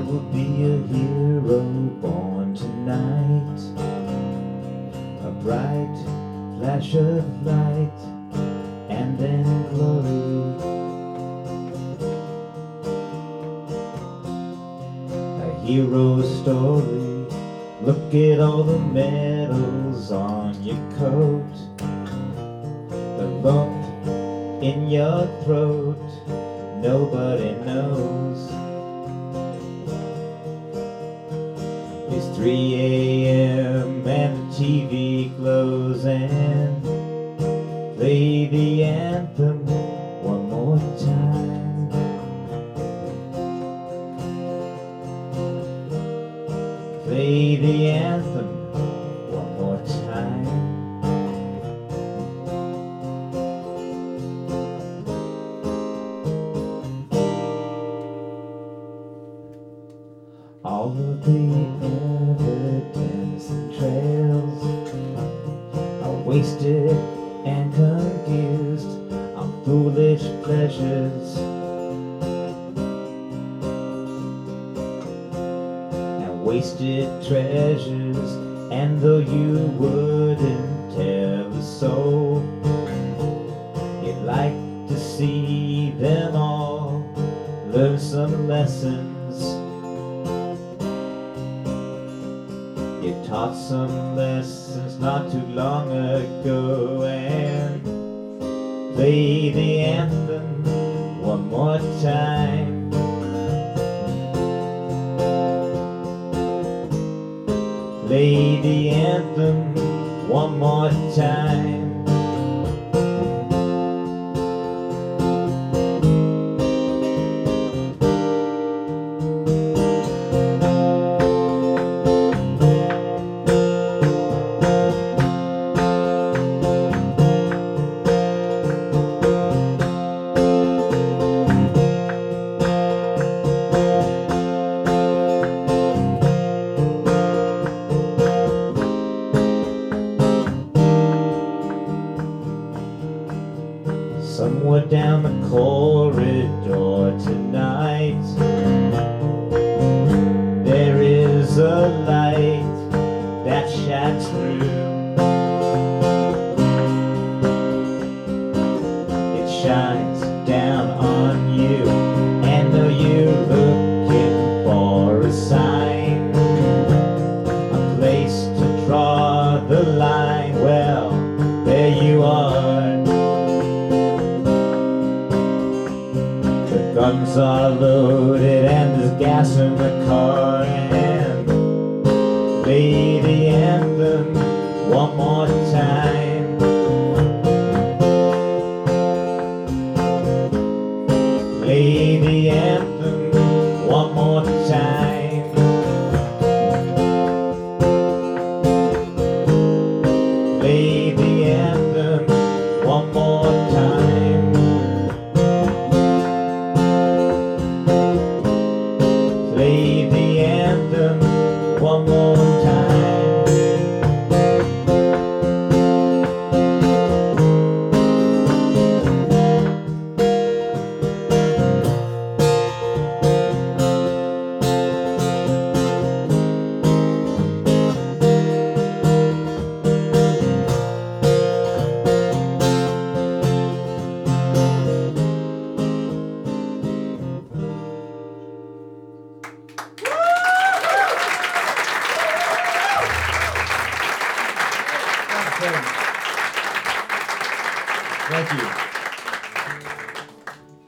will be a hero born tonight, a bright flash of light and then glory, a hero story. Look at all the medals on your coat, the lump in your throat nobody knows. It's 3 a.m. and the TV glows, and play the anthem one more time. Play the anthem one more time. All of the evidence and trails are wasted and confused on foolish pleasures and wasted treasures. And though you wouldn't tell a soul, you'd like to see them all learn some lessons. You taught some lessons not too long ago, and play the anthem one more time. Play the anthem one more time. Somewhere down the corridor tonight, there is a light that shines through. It shines down on you, and though you're looking for a sign, a place to draw the line, well, there you are. Guns are loaded and there's gas in the car, and play the anthem one more time. Play the anthem one more time. Play the anthem one more time. Play the anthem one more time. Thank you.